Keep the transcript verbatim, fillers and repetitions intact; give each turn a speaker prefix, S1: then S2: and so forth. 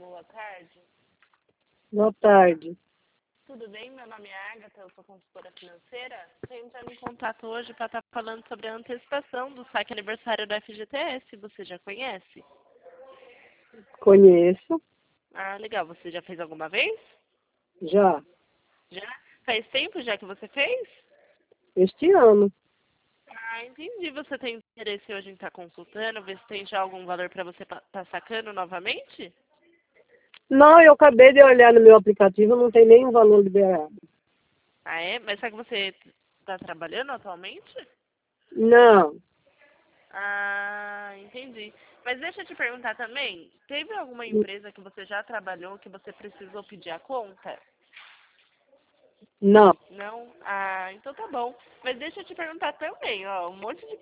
S1: boa tarde.
S2: Boa tarde.
S1: Tudo bem? Meu nome é Agatha, eu sou consultora financeira. Estou entrando em contato hoje para estar falando sobre a antecipação do saque aniversário do F G T S. Você já conhece?
S2: Conheço.
S1: Ah, legal. Você já fez alguma vez?
S2: Já.
S1: Já? Faz tempo já que você fez?
S2: Este ano.
S1: Ah, entendi. Você tem interesse hoje em estar consultando, ver se tem já algum valor para você estar tá sacando novamente?
S2: Não, eu acabei de olhar no meu aplicativo, não tem nenhum valor liberado.
S1: Ah, é? Mas será que você está trabalhando atualmente?
S2: Não.
S1: Ah, entendi. Mas deixa eu te perguntar também, teve alguma empresa que você já trabalhou que você precisou pedir a conta?
S2: Não.
S1: Não? Ah, então tá bom. Mas deixa eu te perguntar também, ó, um monte de